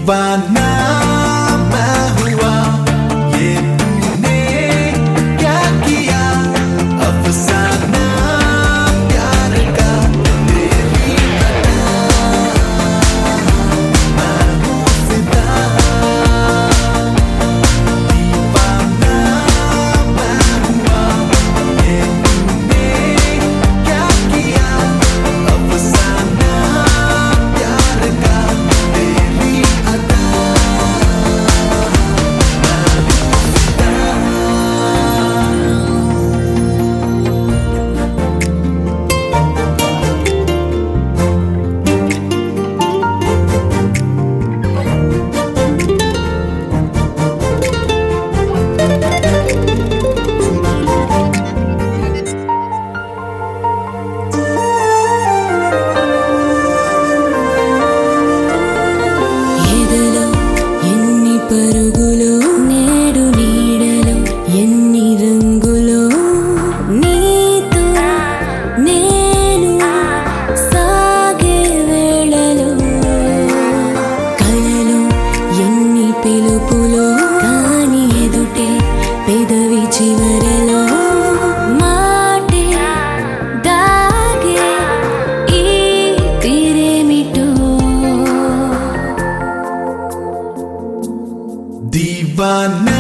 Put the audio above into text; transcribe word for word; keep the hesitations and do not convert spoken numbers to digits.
दीवाना मैं हुआ ये तूने क्या किया अफसाना प्यार का तेरी अदा मैं हूँ फिदा दीवाना मैं हुआ ये तूने क्या किया अफसाना प्यार का तेरी अदा ఎదలో ఎన్ని పరుగులో నేడు నీడలో ఎన్ని రంగులో నీతో నేను సాగే వేళలో కలలో ఎన్ని పిలుపులో కాని ఎదుటే పెదవి చివరలో మాటే దాగే ఈ తీరేమిటో दीवाना